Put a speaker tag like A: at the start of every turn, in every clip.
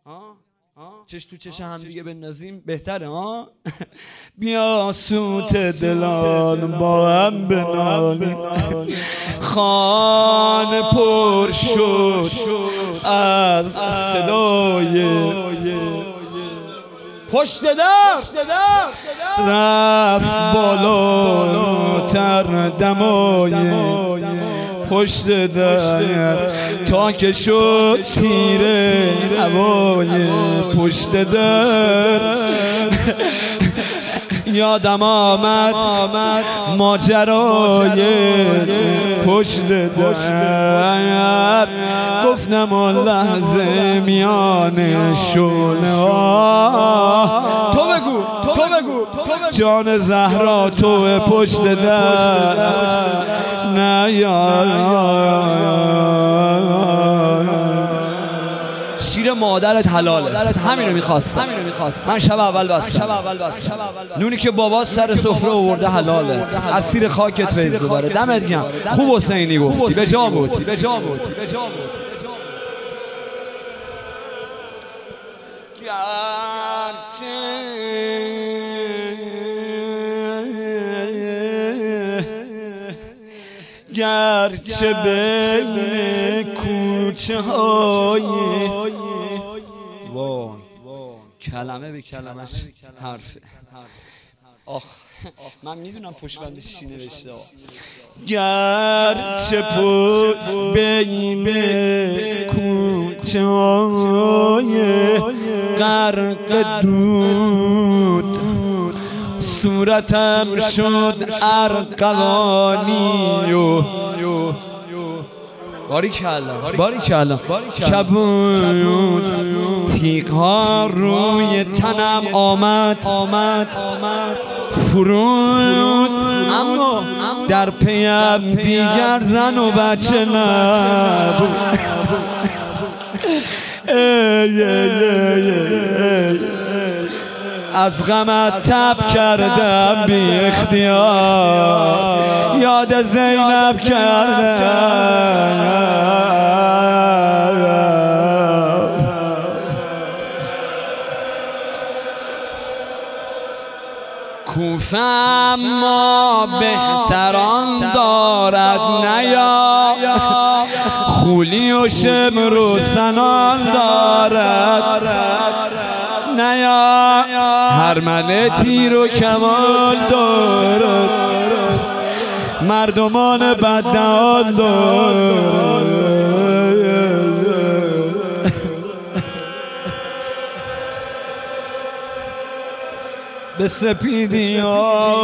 A: چش تو چش هم دیگه بندازیم بهتره ها. بیا سوت دلان با هم بنالیم، خانه پر شد از صدای پشت در، رفت بالاتر دمای پشت در تا که شد تیره هوای پشت در. یادم آمد ماجرای پشت در، گفتم آن لحظه میان شعله تو بگو جان زهرا تو پشت در نیا. شیر مادرت حلاله، همینو میخواستم من شب اول بستم. نونی که بابات سر سفره آورده حلاله، از سیر خاکت فیض ببره. دمت گرم، خوب حسینی گفتی، به جا بود. گرچه بین کوچه های کلمه به کلمش حرفه. آخ من میدونم پشت بندش چی نوشته. گرچه بین کوچه های غرق دود صورتم شد ارغوانی و باریکلا کبود تیغ‌ها روی تنم آمد فرود، اما در پیم دیگر زن و بچه نبود. از غمت تب کردم بی اختیار، یاد زینب کردم. کوفه اما بهتران دارد نیا، خولی و شمر و سنان دارد نیا، هرمن تیر و کمان دارد مردمان بددهان دارد. به سپیدی ها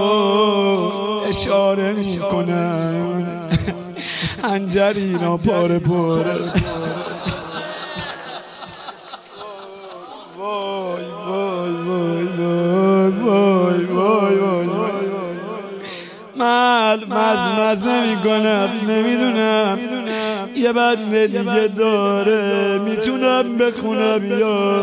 A: اشاره می کنن، حنجرینا پاره پاره. مزمزه میکنم، نمیدونم یه بند دیگه داره میتونم بخونم یا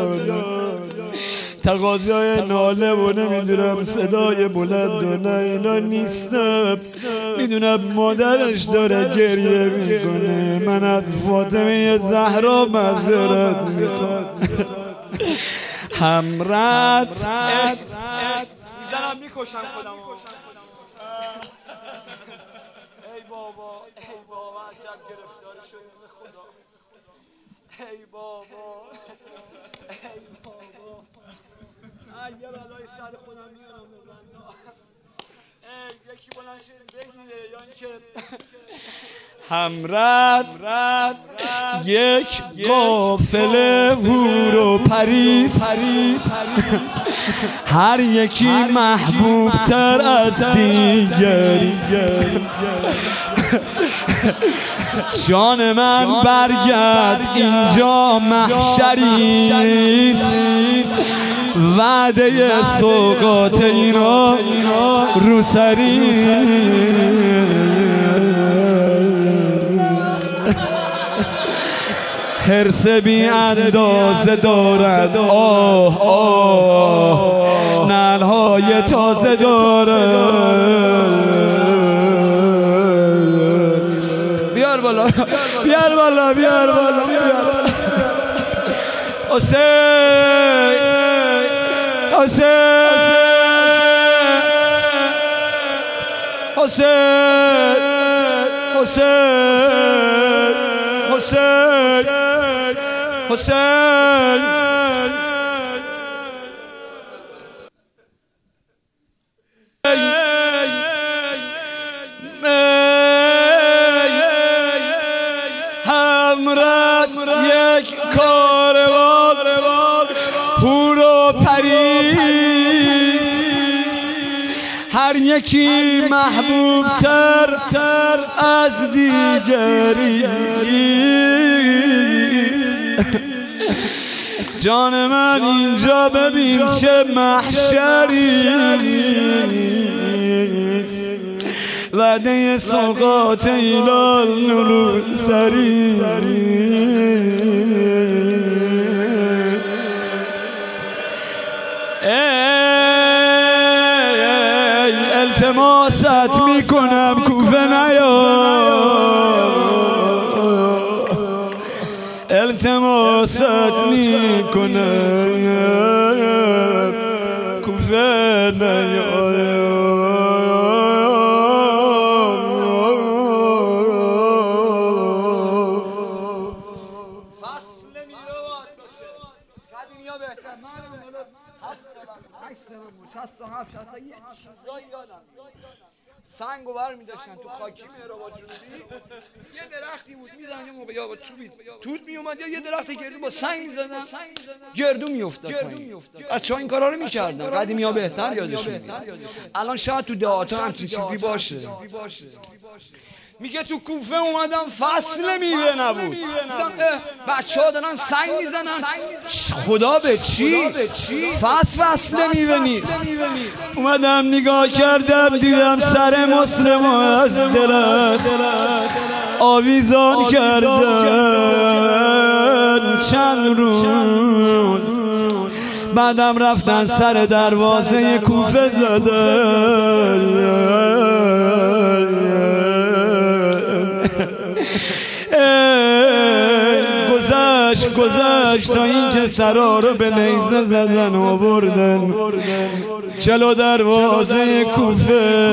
A: تقاضای ناله و نمیدونم صدای بلند و نه اینا نیستم. میدونم مادرش داره گریه میکنه، من از فاطمه زهرا معذرت میخوام. همرت میزنم میکشم خودم. ای بابا عجب گرفتار شدیم به خدا. ای بابا یه بلای سر خودم میارم ببرم. یکی بلند شد بگیره یا اینکه همرت یک قافله هور و پریس، هر یکی محبوب تر از دیگری. جان من برگرد اینجا محشریست، وعده سوقات اینا روسری. حرص بی اندازه دارد، نعلهای تازه دارد. بیار بالا حسین حسین حسین حسین حسین حسین همراه یک کاروان هور و پریست، هر یکی محبوب تر از دیگری. جان من اینجا ببین چه محشری، وعده سوقات ایلال نور سری. التماست میکنم کوفه نیا، التماست میکنم کوفه نیا.
B: سنگو برمی‌داشتن تو خاکی مهرآباد جنوبی، یه درختی بود میزنن یه موقع یا با چوبی توت میومد یا یه درخت گردو با سنگ میزدن گردو میافتاد پایین. بچه‌ها این کارا رو میکردن، قدیمی‌ها بهتر یادشون میاد. الان شاید تو دهات‌ها همچین چیزی باشه. میگه تو کوفه اومدم فصل میوه نبود، بچه‌ها دارن سنگ میزنن. خدا به چی؟ فصل میوه نیست.
A: اومدم نگاه کردم دیدم سر مسلم از درخت آویزان کردن چند روز، بعدم رفتن سر دروازه کوفه زدن. گذشت تا اینکه سرا رو به نیزه زدن و بردن جلو دروازه کوفه.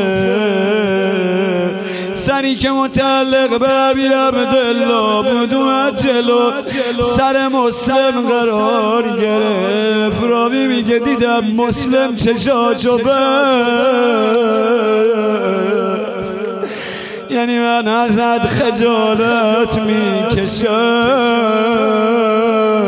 A: سری که متعلق به ابی عبدالله بود اومد جلو، سر مسلم قرار گرفت. راوی میگه دیدم مسلم چشاشو بست، یعنی من ازت خجالت میکشم.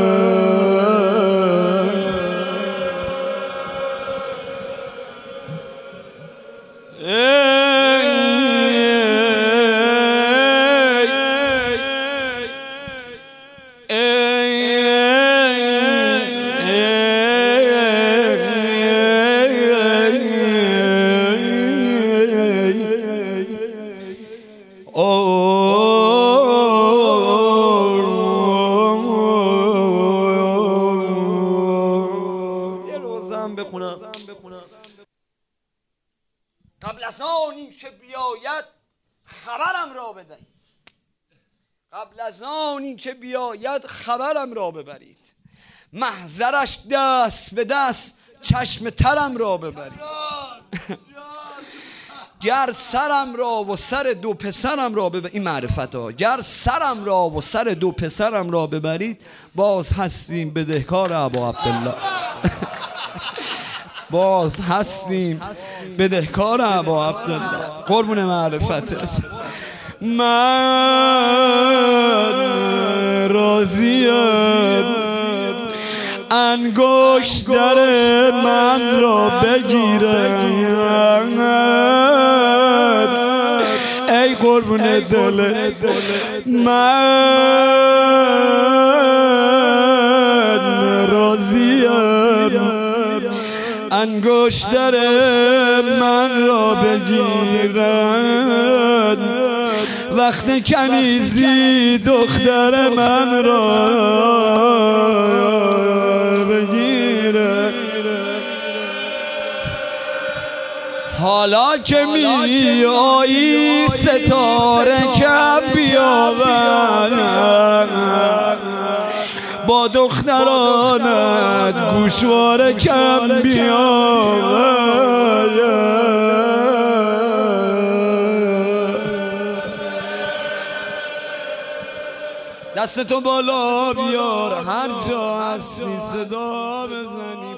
B: قبل از آنی که بیاید خبرم را بدهید، قبل از آنی که بیاید خبرم را ببرید، محضرش دست به دست چشم ترم را ببرید. گر سرم را و سر دو پسرم را ببرید، این معرفت ها، گر سرم را و سر دو پسرم را ببرید باز هستیم بدهکار ابا عبدالله. باز هستیم بدهکار ابا عبدالله. قربون معرفتت.
A: من راضیم انگشتر من را بگیرم، ای قربون دلت. من راضیم انگشتر من را بگیرد، وقت کنیزی دختر من را بگیرد. حالا که می آیی ستاره کم بیاور، با با دخترانت گوشواره کم بیا دستتو بالا بیار هر جا هستی صدا بزنی